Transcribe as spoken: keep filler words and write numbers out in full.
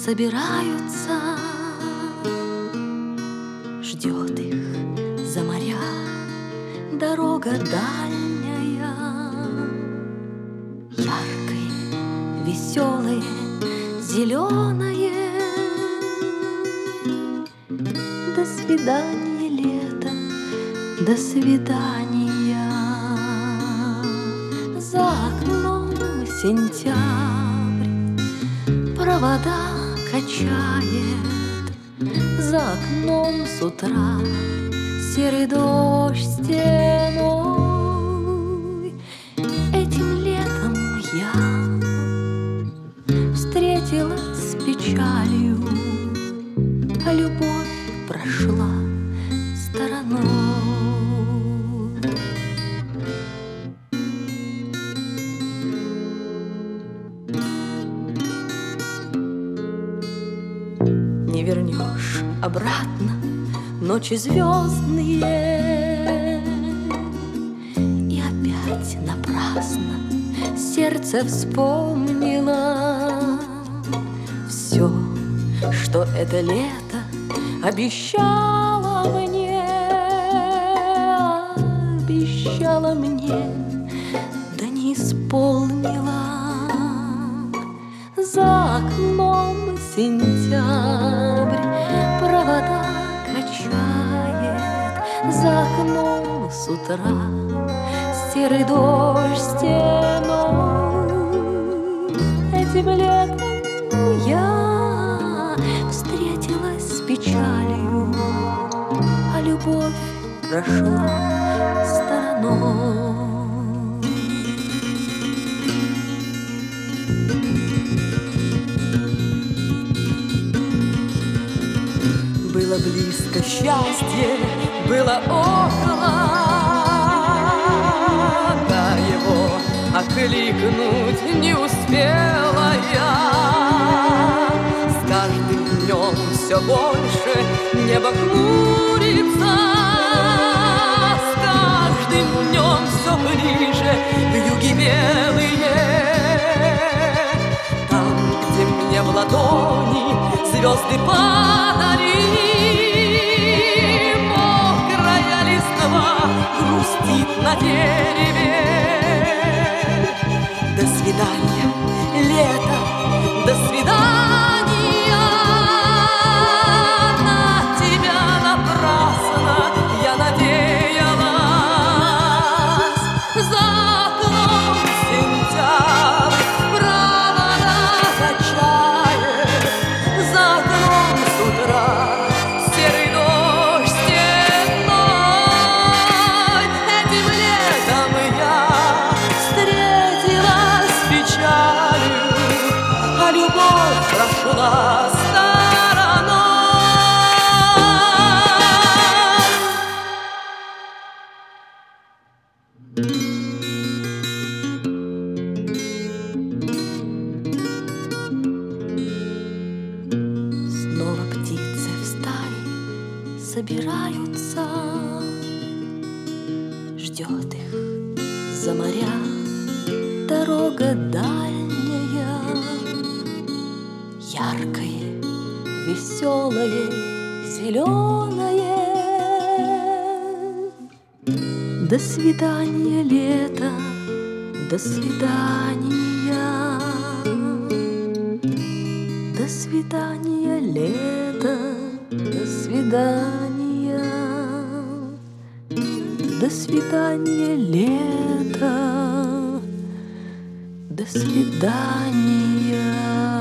собираются, ждет их за моря дорога дальняя, яркое, веселое, зеленое. До свидания, лето, до свидания. За окном сентябрь провода качает, за окном с утра серый дождь стеной. Этим летом я встретилась с печалью, а любовь прошла стороной. Не вернешь обратно ночи звездные, и опять напрасно сердце вспомнило все, что это лето обещала мне, обещала мне, да не исполнила. За окном сентябрь провода качает, за окном с утра серый дождь стеной. Этим летом я встретилась с печалью, а любовь прошла стороной. Было близко счастье, было около, да его окликнуть не успела я. С каждым днем все больше небо хмурится, с каждым днем все ближе вьюги белые. Там, где мне в ладони звезды падали, мокрая листва грустит на дереве. До свидания, лето, до свидания. На тебя напрасно я надеялась. За окном сентябрь провода качает, за окном с утра серый дождь стеной. Этим летом я встретилась с печалью, а любовь прошла стороной. Снова птицы в стае собираются, ждет их за моря дорога дальняя, яркое, веселое, зеленое. До свидания, лето, до свидания. До свидания, лето, до свидания. До свидания, лето, до свидания.